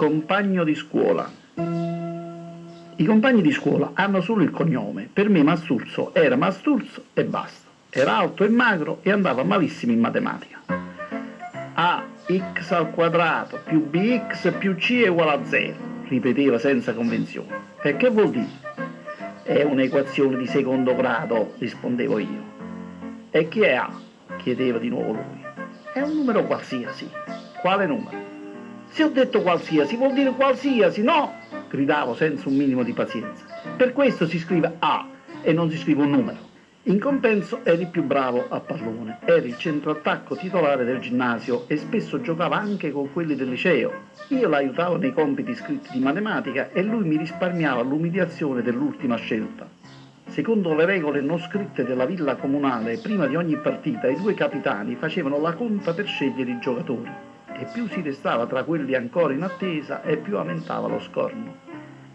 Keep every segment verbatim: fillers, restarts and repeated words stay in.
compagno di scuola. I compagni di scuola hanno solo il cognome. Per me Masturzo era Masturzo e basta. Era alto e magro e andava malissimo in matematica. A x al quadrato più bx più c è uguale a zero, ripeteva senza convenzione. E che vuol dire? È un'equazione di secondo grado, rispondevo io. E chi è A? Chiedeva di nuovo lui. È un numero qualsiasi. Quale numero? Se ho detto qualsiasi, vuol dire qualsiasi, no? Gridavo senza un minimo di pazienza. Per questo si scrive A e non si scrive un numero. In compenso eri più bravo a pallone, eri il centroattacco titolare del ginnasio e spesso giocava anche con quelli del liceo. Io l'aiutavo nei compiti scritti di matematica e lui mi risparmiava l'umiliazione dell'ultima scelta. Secondo le regole non scritte della villa comunale, prima di ogni partita i due capitani facevano la conta per scegliere i giocatori e più si restava tra quelli ancora in attesa e più aumentava lo scorno.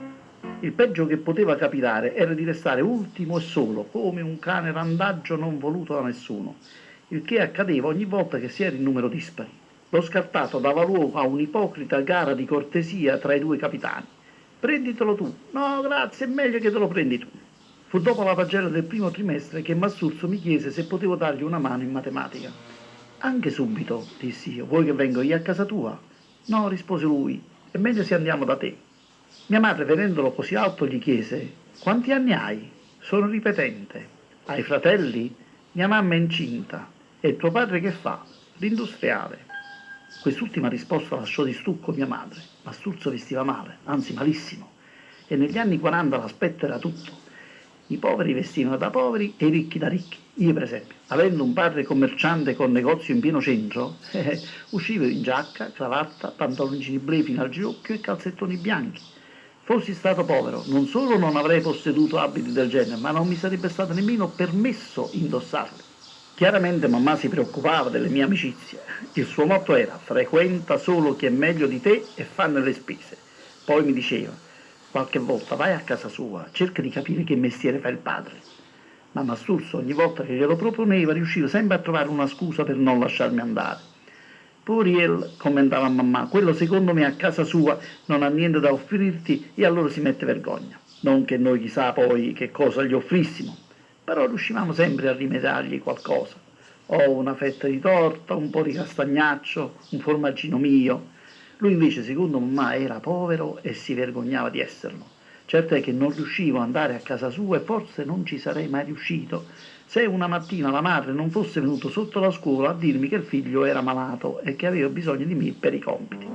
Il peggio che poteva capitare era di restare ultimo e solo, come un cane randagio non voluto da nessuno, il che accadeva ogni volta che si era in numero dispari. Lo scartato dava luogo a un'ipocrita gara di cortesia tra i due capitani. Prenditelo tu. No, grazie, è meglio che te lo prendi tu. Fu dopo la pagella del primo trimestre che Masturzo mi chiese se potevo dargli una mano in matematica. Anche subito, dissi io. Vuoi che vengo io a casa tua? No, rispose lui, è meglio se andiamo da te. Mia madre, vedendolo così alto, gli chiese: quanti anni hai? Sono ripetente. Hai fratelli? Mia mamma è incinta. E tuo padre che fa? L'industriale. Quest'ultima risposta lasciò di stucco mia madre. Masturzo vestiva male, anzi malissimo. E negli anni quaranta l'aspetto era tutto. I poveri vestivano da poveri e i ricchi da ricchi. Io, per esempio, avendo un padre commerciante con negozio in pieno centro, eh, uscivo in giacca, cravatta, pantaloncini blu fino al ginocchio e calzettoni bianchi. Fossi stato povero, non solo non avrei posseduto abiti del genere, ma non mi sarebbe stato nemmeno permesso indossarli. Chiaramente mamma si preoccupava delle mie amicizie. Il suo motto era: frequenta solo chi è meglio di te e fanne le spese. Poi mi diceva: qualche volta vai a casa sua, cerca di capire che mestiere fa il padre. Ma Masturzo, ogni volta che glielo proponeva, riusciva sempre a trovare una scusa per non lasciarmi andare. Puriel, commentava mamma, quello secondo me a casa sua non ha niente da offrirti e allora si mette vergogna. Non che noi chissà poi che cosa gli offrissimo, però riuscivamo sempre a rimediargli qualcosa. O una fetta di torta, un po' di castagnaccio, un formaggino mio. Lui invece, secondo mamma, era povero e si vergognava di esserlo. Certo è che non riuscivo ad andare a casa sua e forse non ci sarei mai riuscito se una mattina la madre non fosse venuta sotto la scuola a dirmi che il figlio era malato e che aveva bisogno di me per i compiti.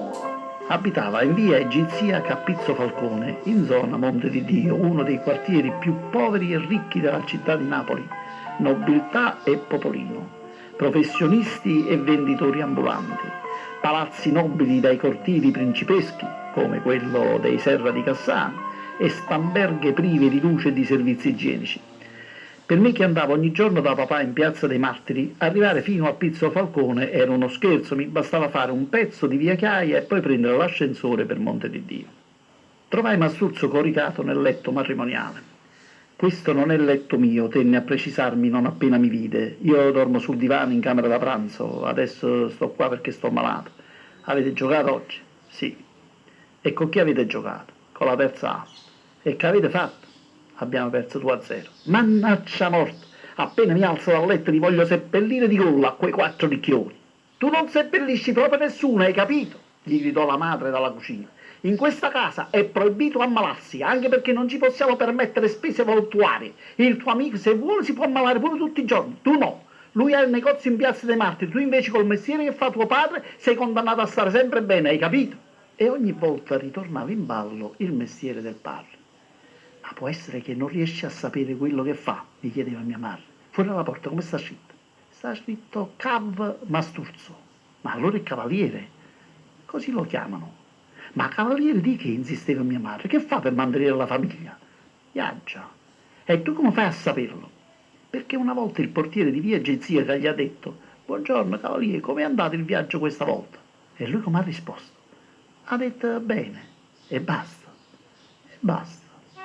Abitava in via Egizia Capizzo Falcone, in zona Monte di Dio, uno dei quartieri più poveri e ricchi della città di Napoli, nobiltà e popolino, professionisti e venditori ambulanti, palazzi nobili dai cortili principeschi, come quello dei Serra di Cassano, e stamberghe prive di luce e di servizi igienici. Per me, che andavo ogni giorno da papà in piazza dei Martiri, arrivare fino a Pizzo Falcone era uno scherzo, mi bastava fare un pezzo di via Chiaia e poi prendere l'ascensore per Monte di Dio. Trovai Masturzo coricato nel letto matrimoniale. Questo non è il letto mio, tenne a precisarmi non appena mi vide. Io dormo sul divano in camera da pranzo, adesso sto qua perché sto malato. Avete giocato oggi? Sì. E con chi avete giocato? Con la terza A. E che avete fatto? Abbiamo perso due a zero. Mannaggia morta! Appena mi alzo dal letto li voglio seppellire di gol a quei quattro ricchioni. Tu non seppellisci proprio nessuno, hai capito? Gli gridò la madre dalla cucina. In questa casa è proibito ammalarsi, anche perché non ci possiamo permettere spese voluttuarie. Il tuo amico, se vuole, si può ammalare pure tutti i giorni. Tu no. Lui ha il negozio in piazza dei Martiri, tu invece col mestiere che fa tuo padre sei condannato a stare sempre bene, hai capito? E ogni volta ritornava in ballo il mestiere del padre. Ma può essere che non riesci a sapere quello che fa? Mi chiedeva mia madre. Fuori dalla porta come sta scritto? Sta scritto Cav Masturzo. Ma allora è cavaliere. Così lo chiamano. Ma cavaliere di che? Insisteva mia madre. Che fa per mantenere la famiglia? Viaggia. E tu come fai a saperlo? Perché una volta il portiere di via Agenzia gli ha detto: buongiorno cavaliere, come è andato il viaggio questa volta? E lui come ha risposto? Ha detto bene. E basta. E basta.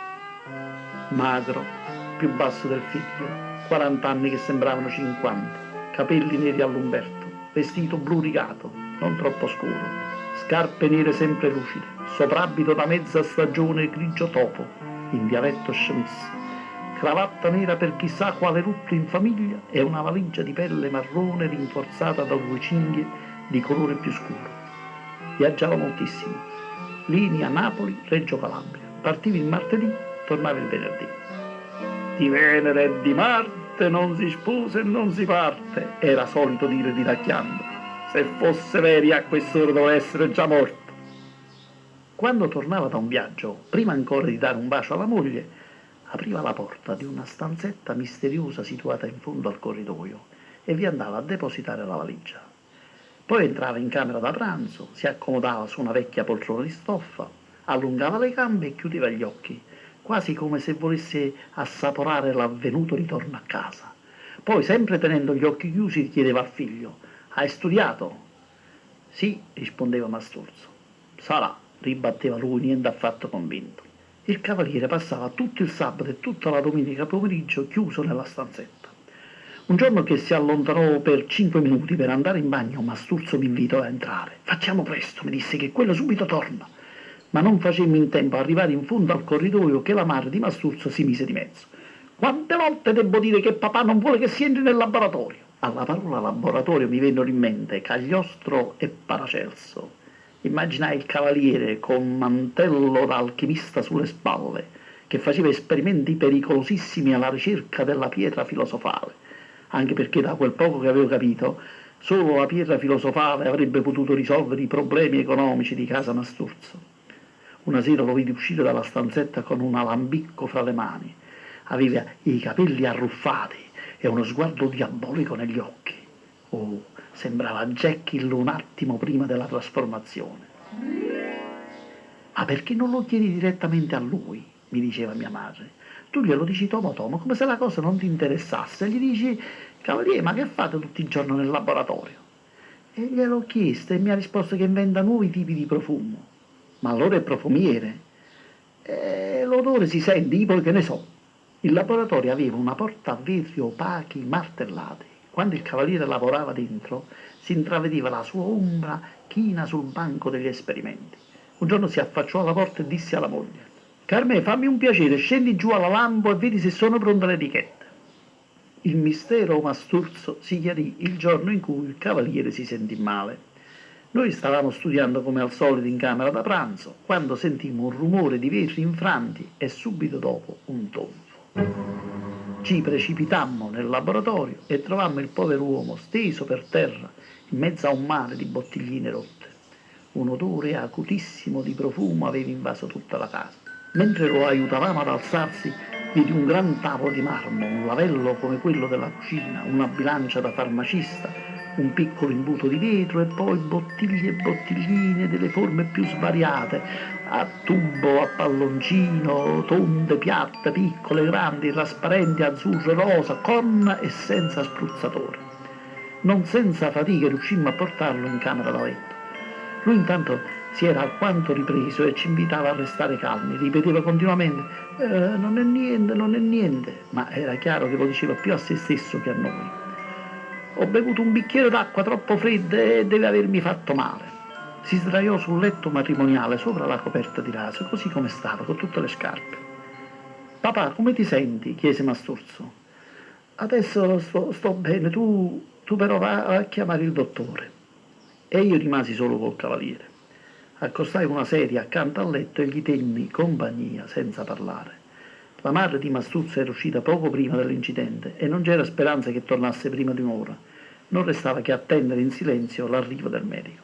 Magro, più basso del figlio, quaranta anni che sembravano cinquanta, capelli neri all'Umberto, vestito blu rigato, non troppo scuro, scarpe nere sempre lucide, soprabito da mezza stagione grigio topo, in dialetto scemesso, cravatta nera per chissà quale lutto in famiglia e una valigia di pelle marrone rinforzata da due cinghie di colore più scuro. Viaggiava moltissimo. Linea Napoli-Reggio Calabria. Partivi il martedì, tornavi il venerdì. Di Venere e di Marte non si sposa e non si parte, era solito dire ridacchiando. Se fosse veri a quest'ora doveva essere già morto. Quando tornava da un viaggio, prima ancora di dare un bacio alla moglie, apriva la porta di una stanzetta misteriosa situata in fondo al corridoio e vi andava a depositare la valigia. Poi entrava in camera da pranzo, si accomodava su una vecchia poltrona di stoffa, allungava le gambe e chiudeva gli occhi, quasi come se volesse assaporare l'avvenuto ritorno a casa. Poi, sempre tenendo gli occhi chiusi, chiedeva al figlio: «Hai studiato?» «Sì», rispondeva Masturzo. «Sarà», ribatteva lui, niente affatto convinto. Il cavaliere passava tutto il sabato e tutta la domenica pomeriggio chiuso nella stanzetta. Un giorno che si allontanò per cinque minuti per andare in bagno, Masturzo mi invitò a entrare. «Facciamo presto», mi disse, «che quello subito torna». Ma non facemmo in tempo a arrivare in fondo al corridoio che la madre di Masturzo si mise di mezzo. «Quante volte devo dire che papà non vuole che si entri nel laboratorio?» Alla parola laboratorio mi vennero in mente Cagliostro e Paracelso. Immaginai il cavaliere con mantello da alchimista sulle spalle, che faceva esperimenti pericolosissimi alla ricerca della pietra filosofale, anche perché da quel poco che avevo capito, solo la pietra filosofale avrebbe potuto risolvere i problemi economici di casa Masturzo. Una sera lo vidi uscire dalla stanzetta con un alambicco fra le mani. Aveva i capelli arruffati e uno sguardo diabolico negli occhi. Oh, sembrava Jekyll un attimo prima della trasformazione. «Ma perché non lo chiedi direttamente a lui?» mi diceva mia madre. «Tu glielo dici tomo tomo, come se la cosa non ti interessasse, e gli dici: cavaliere, ma che fate tutti i giorni nel laboratorio?» E gliel'ho chiesto e mi ha risposto che inventa nuovi tipi di profumo. «Ma allora è profumiere?» «E l'odore si sente, io poi che ne so». Il laboratorio aveva una porta a vetri opachi martellati. Quando il cavaliere lavorava dentro, si intravedeva la sua ombra china sul banco degli esperimenti. Un giorno si affacciò alla porta e disse alla moglie: «Carmè, fammi un piacere, scendi giù alla lampo e vedi se sono pronte le etichette». Il mistero Masturzo si chiarì il giorno in cui il cavaliere si sentì male. Noi stavamo studiando come al solito in camera da pranzo, quando sentimmo un rumore di vetri infranti e subito dopo un tonfo. Ci precipitammo nel laboratorio e trovammo il povero uomo steso per terra in mezzo a un mare di bottigline rotte. Un odore acutissimo di profumo aveva invaso tutta la casa. Mentre lo aiutavamo ad alzarsi, vidi un gran tavolo di marmo, un lavello come quello della cucina, una bilancia da farmacista, un piccolo imbuto di vetro e poi bottiglie e bottigline delle forme più svariate, a tubo, a palloncino, tonde, piatte, piccole, grandi, trasparenti, azzurre, rosa, con e senza spruzzatore. Non senza fatica riuscimmo a portarlo in camera da letto. Lui intanto si era alquanto ripreso e ci invitava a restare calmi, ripeteva continuamente eh, «non è niente, non è niente», ma era chiaro che lo diceva più a se stesso che a noi. «Ho bevuto un bicchiere d'acqua troppo fredda e deve avermi fatto male». Si sdraiò sul letto matrimoniale sopra la coperta di raso, così come stava, con tutte le scarpe. «Papà, come ti senti?» chiese Masturzo. «Adesso sto, sto bene, tu, tu però va a chiamare il dottore». E io rimasi solo col cavaliere. Accostai una sedia accanto al letto e gli tenni compagnia senza parlare. La madre di Masturzo era uscita poco prima dell'incidente e non c'era speranza che tornasse prima di un'ora. Non restava che attendere in silenzio l'arrivo del medico.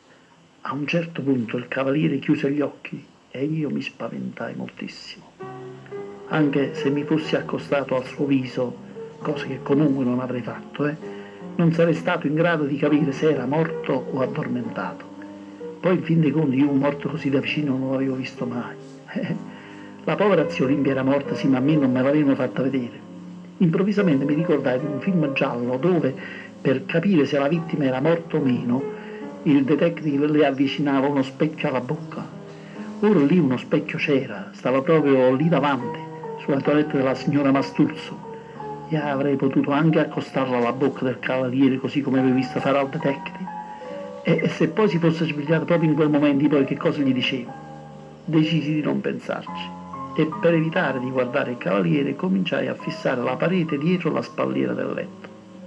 A un certo punto il cavaliere chiuse gli occhi e io mi spaventai moltissimo. Anche se mi fossi accostato al suo viso, cosa che comunque non avrei fatto, eh, non sarei stato in grado di capire se era morto o addormentato. Poi, in fin dei conti, io un morto così da vicino non l'avevo visto mai. La povera zia Olimpia era morta, sì, ma a me non me l'avevano fatta vedere. Improvvisamente mi ricordai di un film giallo dove, per capire se la vittima era morta o meno, il detective le avvicinava uno specchio alla bocca. Ora lì uno specchio c'era, stava proprio lì davanti, sulla toilette della signora Masturzo. E avrei potuto anche accostarla alla bocca del cavaliere, così come avevo visto fare al detective. E, e se poi si fosse svegliato proprio in quel momento, poi che cosa gli dicevo? Decisi di non pensarci e per evitare di guardare il cavaliere cominciai a fissare la parete dietro la spalliera del letto.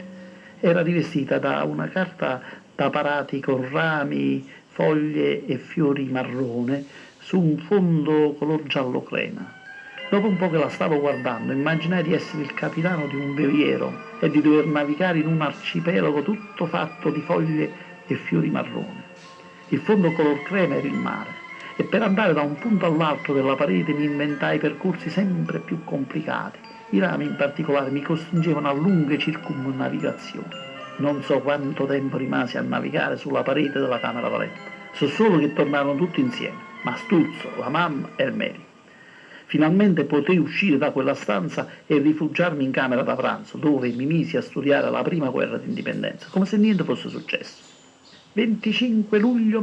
Era rivestita da una carta da parati con rami, foglie e fiori marrone su un fondo color giallo crema. Dopo un po' che la stavo guardando, immaginai di essere il capitano di un veliero e di dover navigare in un arcipelago tutto fatto di foglie e fiori marroni. Il fondo color crema era il mare e per andare da un punto all'altro della parete mi inventai percorsi sempre più complicati. I rami in particolare mi costringevano a lunghe circumnavigazioni. Non so quanto tempo rimasi a navigare sulla parete della camera da letto. So solo che tornarono tutti insieme, Masturzo, la mamma e il medico. Finalmente potei uscire da quella stanza e rifugiarmi in camera da pranzo, dove mi misi a studiare la prima guerra d'indipendenza, come se niente fosse successo. venticinque luglio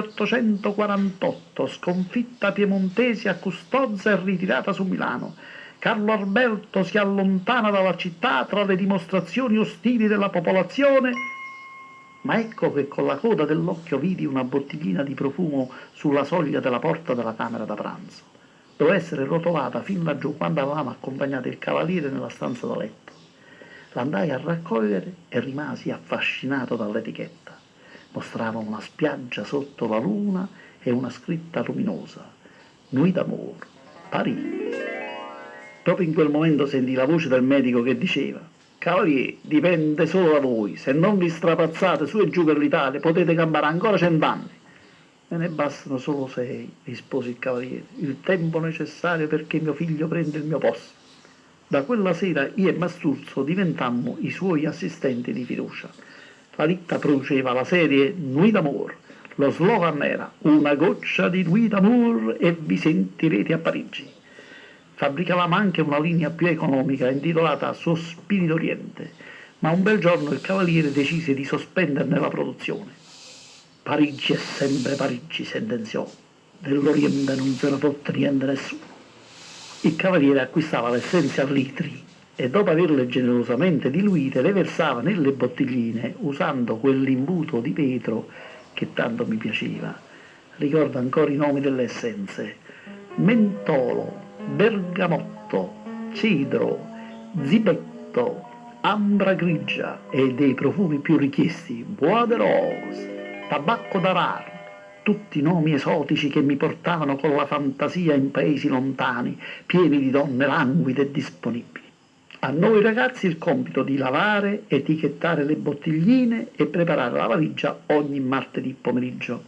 milleottocentoquarantotto, sconfitta piemontese a Custozza e ritirata su Milano. Carlo Alberto si allontana dalla città tra le dimostrazioni ostili della popolazione. Ma ecco che con la coda dell'occhio vidi una bottiglina di profumo sulla soglia della porta della camera da pranzo. Doveva essere rotolata fin laggiù quando avevamo accompagnato il cavaliere nella stanza da letto. L'andai a raccogliere e rimasi affascinato dall'etichetta. Mostrava una spiaggia sotto la luna e una scritta luminosa: Nuit d'amour, Parigi. Proprio in quel momento sentii la voce del medico che diceva: Cavaliere, dipende solo da voi, se non vi strapazzate su e giù per l'Italia potete campare ancora cent'anni. Me ne bastano solo sei, rispose il cavaliere, il tempo necessario perché mio figlio prenda il mio posto. Da quella sera io e Masturzo diventammo i suoi assistenti di fiducia. La ditta produceva la serie Nuit d'amour. Lo slogan era: una goccia di Nuit d'amour e vi sentirete a Parigi. Fabbricavamo anche una linea più economica intitolata Sospiri d'Oriente, ma un bel giorno il cavaliere decise di sospenderne la produzione. Parigi è sempre Parigi, sentenziò. Dell'Oriente non se ne fotte niente nessuno. Il cavaliere acquistava l'essenza a litri e dopo averle generosamente diluite le versava nelle bottigline usando quell'imbuto di vetro che tanto mi piaceva. Ricordo ancora i nomi delle essenze: mentolo, bergamotto, cedro, zibetto, ambra grigia e dei profumi più richiesti, bois de rose, tabacco d'arar, tutti nomi esotici che mi portavano con la fantasia in paesi lontani, pieni di donne languide e disponibili. A noi ragazzi il compito di lavare, etichettare le bottigline e preparare la valigia ogni martedì pomeriggio.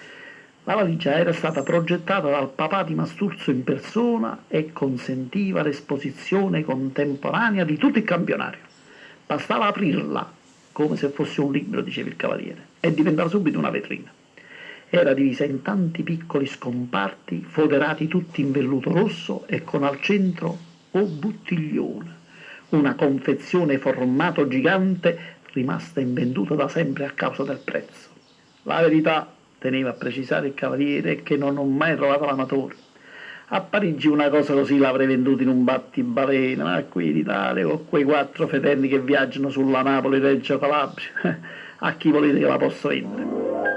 La valigia era stata progettata dal papà di Masturzo in persona e consentiva l'esposizione contemporanea di tutto il campionario. Bastava aprirla, come se fosse un libro, diceva il cavaliere, e diventava subito una vetrina. Era divisa in tanti piccoli scomparti, foderati tutti in velluto rosso e con al centro o bottiglione, una confezione formato gigante rimasta invenduta da sempre a causa del prezzo. La verità, teneva a precisare il cavaliere, è che non ho mai trovato l'amatore. A Parigi una cosa così l'avrei venduta in un battibalena, ma qui in Italia con quei quattro fedelli che viaggiano sulla Napoli-Reggio Calabria, a chi volete che la posso vendere?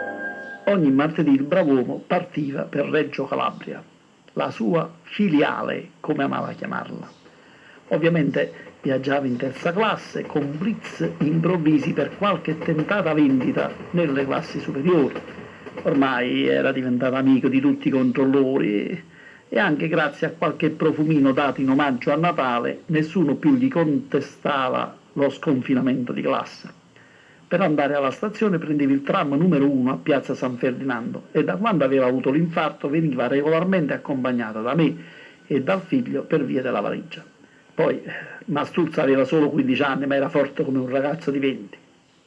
Ogni martedì il brav'uomo partiva per Reggio Calabria, la sua filiale, come amava chiamarla. Ovviamente viaggiava in terza classe con blitz improvvisi per qualche tentata vendita nelle classi superiori. Ormai era diventato amico di tutti i controllori e anche grazie a qualche profumino dato in omaggio a Natale nessuno più gli contestava lo sconfinamento di classe. Per andare alla stazione prendevi il tram numero uno a piazza San Ferdinando e da quando aveva avuto l'infarto veniva regolarmente accompagnata da me e dal figlio per via della valigia. Poi Masturzo aveva solo quindici anni ma era forte come un ragazzo di venti.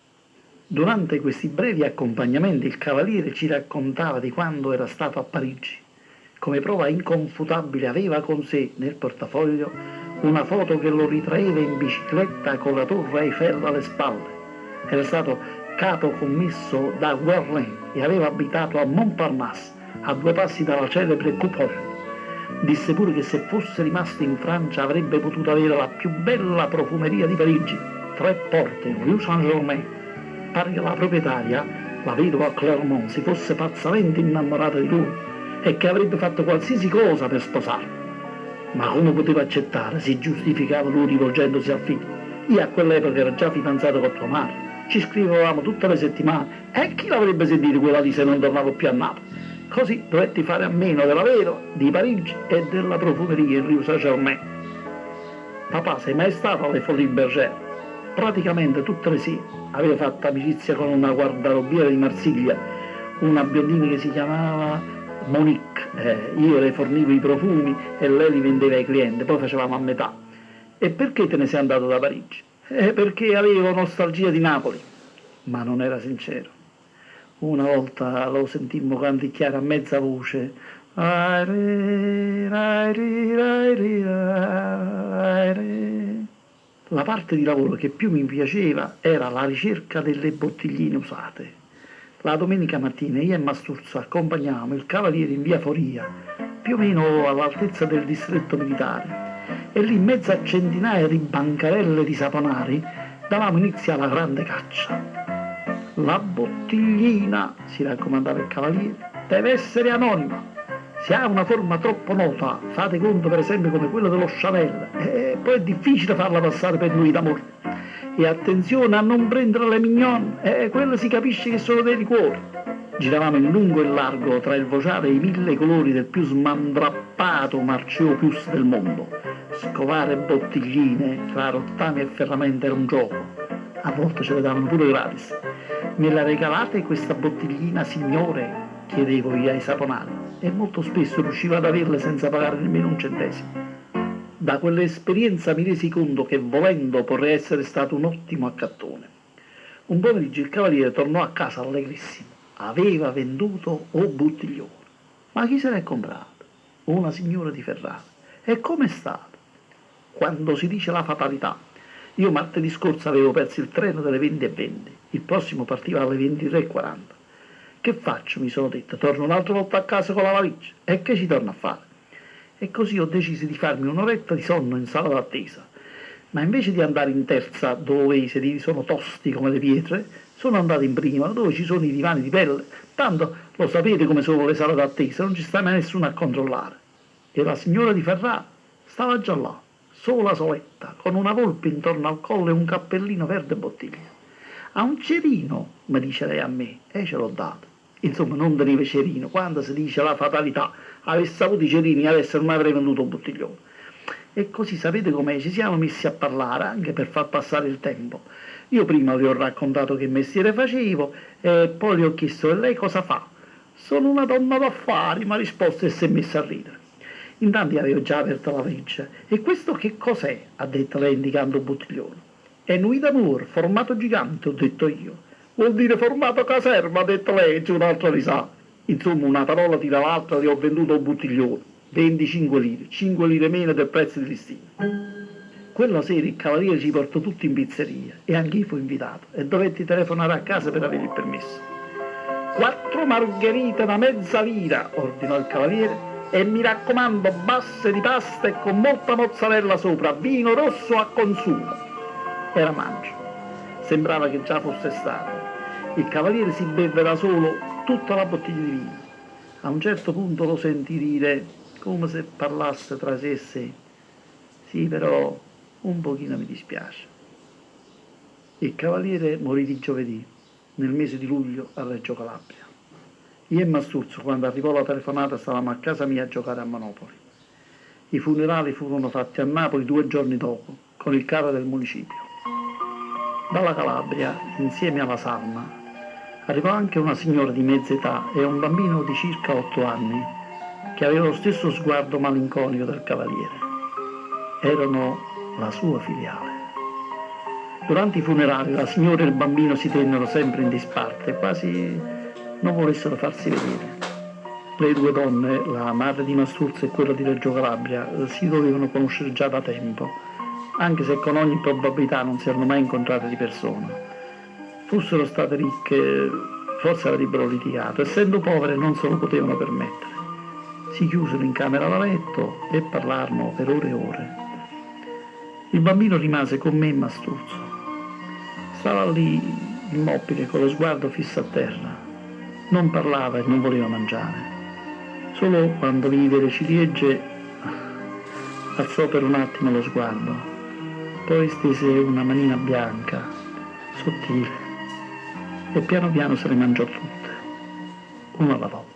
Durante questi brevi accompagnamenti il cavaliere ci raccontava di quando era stato a Parigi. Come prova inconfutabile aveva con sé nel portafoglio una foto che lo ritraeva in bicicletta con la torre Eiffel alle spalle. Era stato capo commesso da Guerlain e aveva abitato a Montparnasse, a due passi dalla celebre Coupole. Disse pure che se fosse rimasto in Francia avrebbe potuto avere la più bella profumeria di Parigi, Tre Porte, Rue Saint-Germain. Pare che la proprietaria la vedova a Clermont si fosse pazzamente innamorata di lui e che avrebbe fatto qualsiasi cosa per sposarlo. Ma come poteva accettare? Si giustificava lui rivolgendosi al figlio. Io a quell'epoca ero già fidanzato con tua madre, ci scrivevamo tutte le settimane e chi l'avrebbe sentito quella lì se non tornavo più a Napoli? Così dovetti fare a meno della Vedova, di Parigi e della profumeria in Rue Saint-Germain. Papà, sei mai stato alle Folies Bergère? Praticamente tutte le sere aveva fatto amicizia con una guardarobiera di Marsiglia, una biondina che si chiamava Monique. Eh, io le fornivo i profumi e lei li vendeva ai clienti, poi facevamo a metà. E perché te ne sei andato da Parigi? Eh, perché avevo nostalgia di Napoli. Ma non era sincero. Una volta lo sentimmo canticchiare a mezza voce. La parte di lavoro che più mi piaceva era la ricerca delle bottigline usate. La domenica mattina io e Masturzo accompagnavamo il cavaliere in via Foria, più o meno all'altezza del distretto militare, e lì in mezzo a centinaia di bancarelle di saponari davamo inizio alla grande caccia. La bottiglina, si raccomandava il cavaliere, deve essere anonima. Se ha una forma troppo nota, fate conto per esempio come quella dello Chanel, e poi è difficile farla passare per noi d'amore. E attenzione a non prendere le mignon, e quello si capisce che sono dei liquori. Giravamo in lungo e largo tra il vociare e i mille colori del più smandrappato Marceo Pius del mondo. Scovare bottigline tra rottami e ferramenta era un gioco. A volte ce le davano pure gratis. Me la regalate questa bottiglina, signore? Chiedevo io ai saponari, e molto spesso riuscivo ad averle senza pagare nemmeno un centesimo. Da quell'esperienza mi resi conto che volendo potrei essere stato un ottimo accattone. Un pomeriggio il cavaliere tornò a casa allegrissimo. Aveva venduto un bottiglione. Ma chi se l'è comprato? Una signora di Ferrara. E com'è stato? Quando si dice la fatalità. Io martedì scorso avevo perso il treno delle venti e venti. Il prossimo partiva alle ventitré e quaranta. Che faccio, mi sono detto, torno un'altra volta a casa con la valigia. E che ci torno a fare? E così ho deciso di farmi un'oretta di sonno in sala d'attesa. Ma invece di andare in terza, dove i sedili sono tosti come le pietre, sono andato in prima, dove ci sono i divani di pelle. Tanto lo sapete come sono le sale d'attesa, non ci sta mai nessuno a controllare. E la signora di Ferrara stava già là, sola soletta, con una volpe intorno al collo e un cappellino verde bottiglia. A un cerino, mi dice lei a me, e ce l'ho dato. Insomma, non deriva cerino, quando si dice la fatalità, avesse avuto i cerini adesso non avrei venduto un bottiglione. E così sapete com'è, ci siamo messi a parlare anche per far passare il tempo. Io prima vi ho raccontato che mestiere facevo e poi le ho chiesto e lei cosa fa? Sono una donna d'affari, mi ha risposto e si è messa a ridere. Intanto avevo già aperto la valigia. E questo che cos'è? Ha detto lei indicando un bottiglione. È Nuit d'amour, formato gigante, ho detto io. Vuol dire formato caserma, ha detto lei, e c'è un'altra risata. Insomma, una parola tira l'altra, gli ho venduto un bottiglione. venticinque lire, cinque lire meno del prezzo di listino. Quella sera il cavaliere ci portò tutti in pizzeria e anche io fui invitato e dovetti telefonare a casa per avere il permesso. Quattro margherite da mezza lira, ordinò il cavaliere, e mi raccomando basse di pasta e con molta mozzarella sopra, vino rosso a consumo. Era maggio, sembrava che già fosse estate. Il cavaliere si beve da solo tutta la bottiglia di vino. A un certo punto lo sentì dire, come se parlasse tra sé e sé, sì, però un pochino mi dispiace. Il cavaliere morì di giovedì, nel mese di luglio a Reggio Calabria. Io e Masturzo, quando arrivò la telefonata, stavamo a casa mia a giocare a Monopoli. I funerali furono fatti a Napoli due giorni dopo, con il carro del municipio. Dalla Calabria, insieme alla salma, arrivò anche una signora di mezza età e un bambino di circa otto anni, che aveva lo stesso sguardo malinconico del cavaliere. Erano la sua filiale. Durante i funerali la signora e il bambino si tennero sempre in disparte, quasi non volessero farsi vedere. Le due donne, la madre di Masturzo e quella di Reggio Calabria, si dovevano conoscere già da tempo, anche se con ogni probabilità non si erano mai incontrate di persona. Fossero state ricche, forse avrebbero litigato, essendo povere non se lo potevano permettere. Si chiusero in camera da letto e parlarono per ore e ore. Il bambino rimase con me e Masturzo. Stava lì immobile con lo sguardo fisso a terra. Non parlava e non voleva mangiare. Solo quando vide le ciliegie alzò per un attimo lo sguardo, poi stese una manina bianca, sottile, e piano piano se le mangiò tutte, una alla volta.